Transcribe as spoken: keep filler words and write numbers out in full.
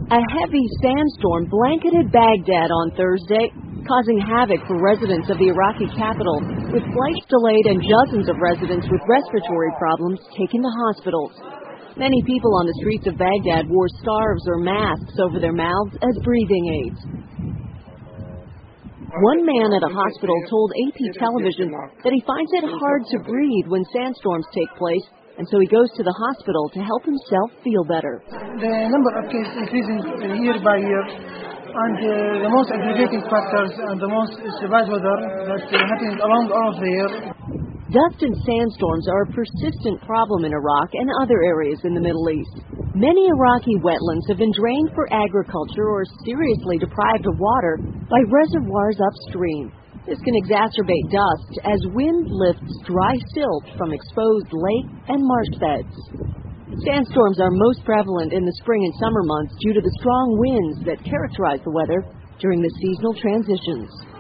A heavy sandstorm blanketed Baghdad on Thursday, causing havoc for residents of the Iraqi capital, with flights delayed and dozens of residents with respiratory problems taken to hospitals. Many people on the streets of Baghdad wore scarves or masks over their mouths as breathing aids. One man at a hospital told A P television that he finds it hard to breathe when sandstorms take place, and so he goes to the hospital to help himself feel better. The number of cases increasing year by year, and uh, the most aggravating factors and the most bad weather that's uh, happening along all of the year. Dust and sandstorms are a persistent problem in Iraq and other areas in the Middle East. Many Iraqi wetlands have been drained for agriculture or seriously deprived of water by reservoirs upstream. This can exacerbate dust as wind lifts dry silt from exposed lake and marsh beds. Sandstorms are most prevalent in the spring and summer months due to the strong winds that characterize the weather during the seasonal transitions.